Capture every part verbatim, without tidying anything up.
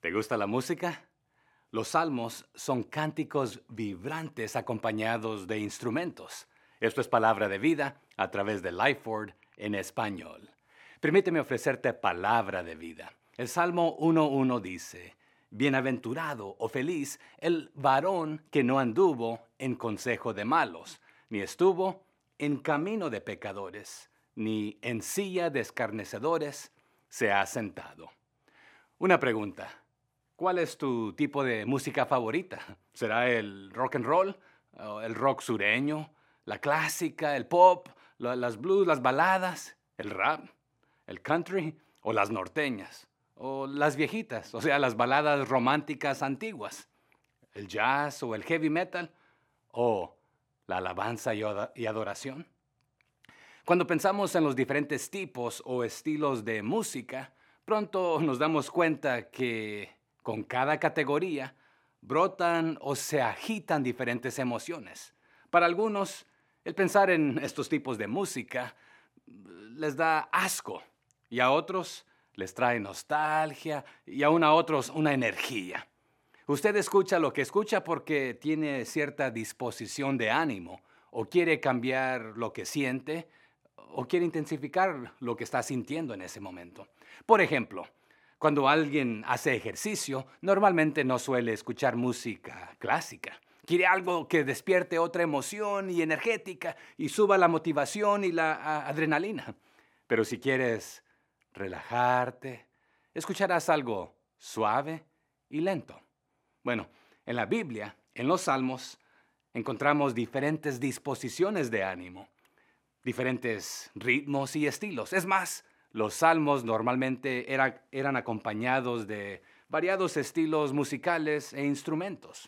¿Te gusta la música? Los salmos son cánticos vibrantes acompañados de instrumentos. Esto es palabra de vida a través de Lifeword en español. Permíteme ofrecerte palabra de vida. El Salmo uno uno dice: Bienaventurado o feliz el varón que no anduvo en consejo de malos, ni estuvo en camino de pecadores, ni en silla de escarnecedores se ha sentado. Una pregunta: ¿cuál es tu tipo de música favorita? ¿Será el rock and roll, o el rock sureño, la clásica, el pop, la- las blues, las baladas, el rap, el country o las norteñas? ¿O las viejitas, o sea, las baladas románticas antiguas? ¿El jazz o el heavy metal? ¿O la alabanza y ado- y adoración? Cuando pensamos en los diferentes tipos o estilos de música, pronto nos damos cuenta que con cada categoría brotan o se agitan diferentes emociones. Para algunos, el pensar en estos tipos de música mm, les da asco, y a otros les trae nostalgia, y aún a otros una energía. Usted escucha lo que escucha porque tiene cierta disposición de ánimo, o quiere cambiar lo que siente, o quiere intensificar lo que está sintiendo en ese momento. Por ejemplo, cuando alguien hace ejercicio, normalmente no suele escuchar música clásica. Quiere algo que despierte otra emoción y energética y suba la motivación y la a, adrenalina. Pero si quieres relajarte, escucharás algo suave y lento. Bueno, en la Biblia, en los Salmos, encontramos diferentes disposiciones de ánimo, diferentes ritmos y estilos. Es más, los salmos normalmente era- eran acompañados de variados estilos musicales e instrumentos.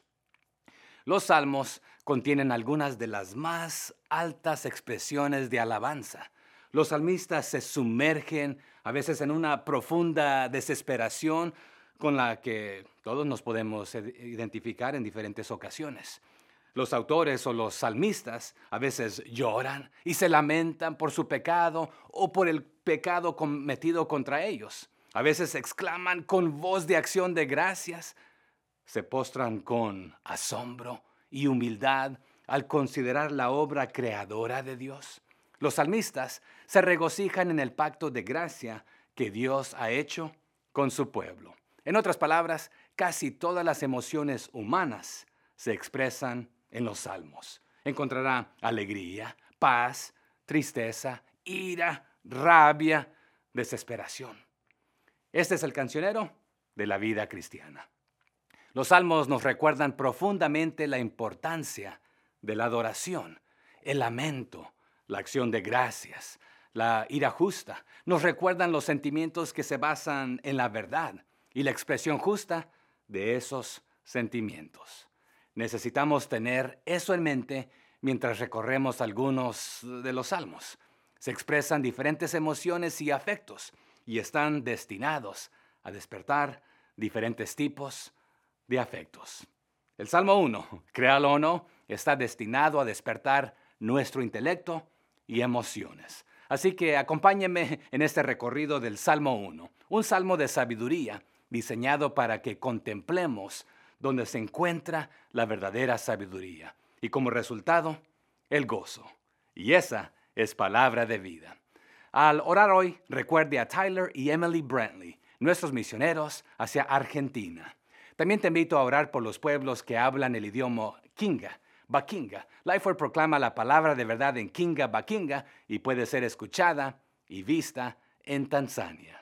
Los salmos contienen algunas de las más altas expresiones de alabanza. Los salmistas se sumergen a veces en una profunda desesperación con la que todos nos podemos ed- identificar en diferentes ocasiones. Los autores o los salmistas a veces lloran y se lamentan por su pecado o por el pecado cometido contra ellos. A veces exclaman con voz de acción de gracias. Se postran con asombro y humildad al considerar la obra creadora de Dios. Los salmistas se regocijan en el pacto de gracia que Dios ha hecho con su pueblo. En otras palabras, casi todas las emociones humanas se expresan en los salmos. Encontrará alegría, paz, tristeza, ira, rabia, desesperación. Este es el cancionero de la vida cristiana. Los salmos nos recuerdan profundamente la importancia de la adoración, el lamento, la acción de gracias, la ira justa. Nos recuerdan los sentimientos que se basan en la verdad y la expresión justa de esos sentimientos. Necesitamos tener eso en mente mientras recorremos algunos de los salmos. Se expresan diferentes emociones y afectos y están destinados a despertar diferentes tipos de afectos. El Salmo uno, créalo o no, está destinado a despertar nuestro intelecto y emociones. Así que acompáñenme en este recorrido del Salmo uno, un salmo de sabiduría diseñado para que contemplemos donde se encuentra la verdadera sabiduría y como resultado, el gozo. Y esa es palabra de vida. Al orar hoy, recuerde a Tyler y Emily Brantley, nuestros misioneros hacia Argentina. También te invito a orar por los pueblos que hablan el idioma Kinga, Bakinga. Lifeword proclama la palabra de verdad en Kinga, Bakinga y puede ser escuchada y vista en Tanzania.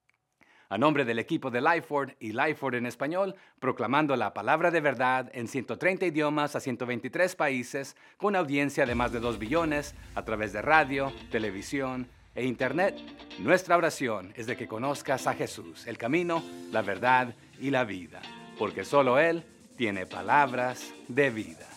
A nombre del equipo de Lifeword y Lifeword en español, proclamando la palabra de verdad en ciento treinta idiomas a ciento veintitrés países, con audiencia de más de dos billones a través de radio, televisión e internet, nuestra oración es de que conozcas a Jesús, el camino, la verdad y la vida, porque solo Él tiene palabras de vida.